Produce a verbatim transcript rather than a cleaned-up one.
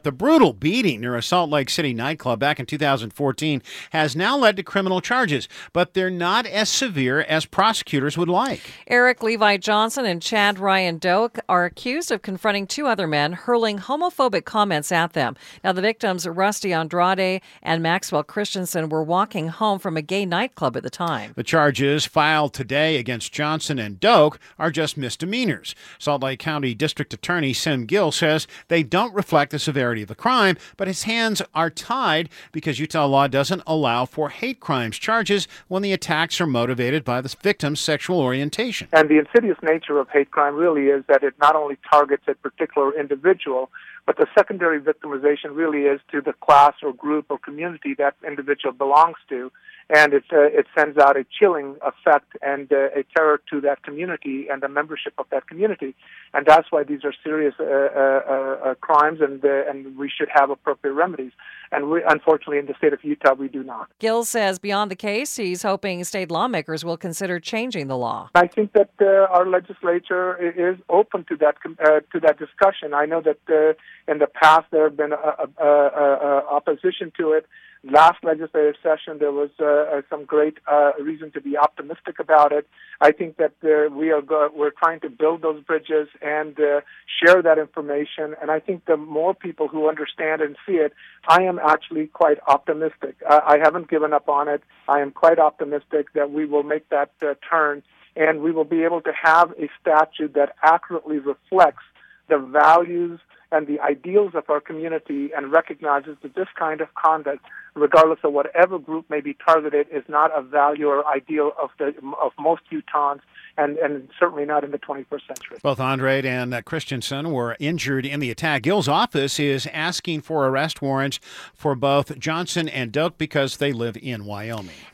The brutal beating near a Salt Lake City nightclub back in two thousand fourteen has now led to criminal charges, but they're not as severe as prosecutors would like. Eric Levi Johnson and Chad Ryan Doak are accused of confronting two other men, hurling homophobic comments at them. Now, the victims, Rusty Andrade and Maxwell Christensen, were walking home from a gay nightclub at the time. The charges filed today against Johnson and Doak are just misdemeanors. Salt Lake County District Attorney Sim Gill says they don't reflect the severity of the crime, but his hands are tied because Utah law doesn't allow for hate crimes charges when the attacks are motivated by the victim's sexual orientation. And the insidious nature of hate crime really is that it not only targets a particular individual, but the secondary victimization really is to the class or group or community that individual belongs to. And it, uh, it sends out a chilling effect and uh, a terror to that community and the membership of that community. And that's why these are serious uh, uh, uh, crimes, and uh, and we should have appropriate remedies. And we, unfortunately, in the state of Utah, we do not. Gill says beyond the case, he's hoping state lawmakers will consider changing the law. I think that uh, our legislature is open to that uh, to that discussion. I know that uh, in the past there have been a, a, a, a opposition to it. Last legislative session, there was uh, some great uh, reason to be optimistic about it. I think that uh, we are go- we're trying to build those bridges and uh, share that information. And I think the more people who understand and see it, I am actually quite optimistic. Uh, I haven't given up on it. I am quite optimistic that we will make that uh, turn, and we will be able to have a statute that accurately reflects the values and the ideals of our community and recognizes that this kind of conduct, regardless of whatever group may be targeted, is not a value or ideal of the of most Utahns, and, and certainly not in the twenty-first century. Both Andrade and uh, Christensen were injured in the attack. Gill's office is asking for arrest warrants for both Johnson and Doak because they live in Wyoming.